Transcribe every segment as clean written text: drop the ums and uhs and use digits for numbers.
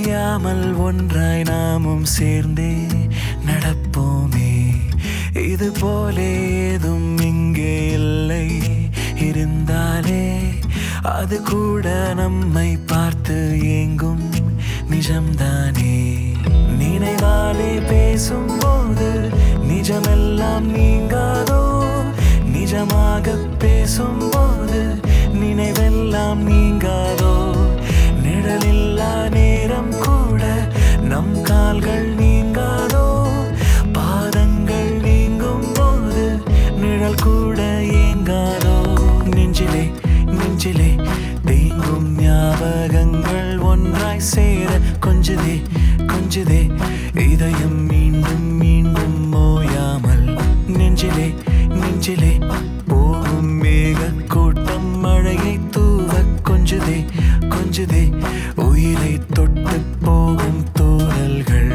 பிரியாமல் ஒன்றாய் நாமும் சேர்ந்தே நடப்போமே. இது போல ஏதும் இங்கே இல்லை, இருந்தாலே அது கூட நம்மை பார்த்து ஏங்கும் நிஜம்தானே. நினைவாலே பேசும்போது நிஜமெல்லாம் நீங்காதோ, நிஜமாக பேசும்போது நினைவெல்லாம் நீங்காதோ. நிழலில்லா நேரம் கூட நம் கால்கள் நீங்காதோ, பாதங்கள் நீங்கும் போது நிழல் கூட ஏங்காதோ. நெஞ்சிலே நெஞ்சிலே தேங்கும் ஞாபகங்கள் ஒன்றாய் சேர கொஞ்சுதே கொஞ்சுதே இதயம் மீண்டும் மீண்டும் ஓயாமல். நெஞ்சிலே நெஞ்சிலே போகும் மேக கூட்டம் மழையை தூவ கொஞ்சுதே கொஞ்சுதே உயிரை தொட்டு போகும் தூறல்கள்.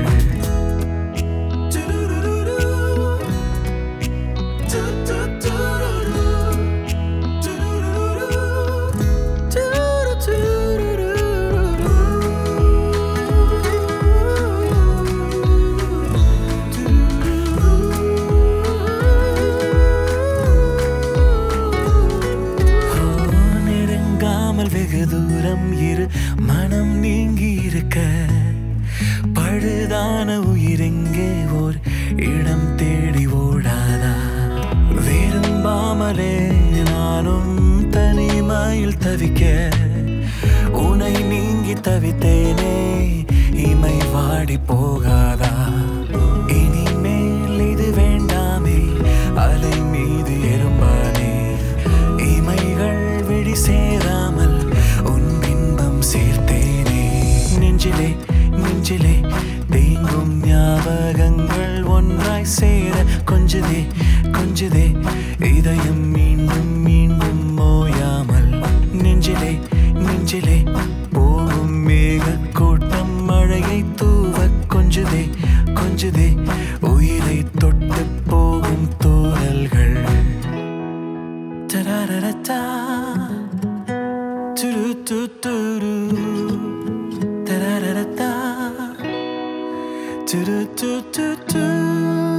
வெகு தூரம் இரு மனம் நீங்கி இருக்க, பழுதான உயிரெங்கே ஓர் இடம் தேடி ஓடாதா. விரும்பாமலே நானும் தனிமையில் தவிக்க, உனை நீங்கி தவித்தேனே இமை வாடி போகாதா. இனிமேல் இது வேண்டாமே அலை மீது எறும்பானே, இமைகள் விழி சேராமல் உன் பின்பம் சேர்த்தேனே. நெஞ்சிலே நெஞ்சிலே தேங்கும் ஞாபகங்கள் ஒன்றாய் சேர கொஞ்சுதே கொஞ்சுதே இதயம் மீண்டும் மீண்டும் ஓயாமல். நெஞ்சிலே நெஞ்சிலே போகும் மேக கூட்டம் மழையை தூவ கொஞ்சுதே கொஞ்சுதே உயிரை தொட்டு போகும் தூறல்கள். தரரரதா துரு துரு தரரரதா துரு துரு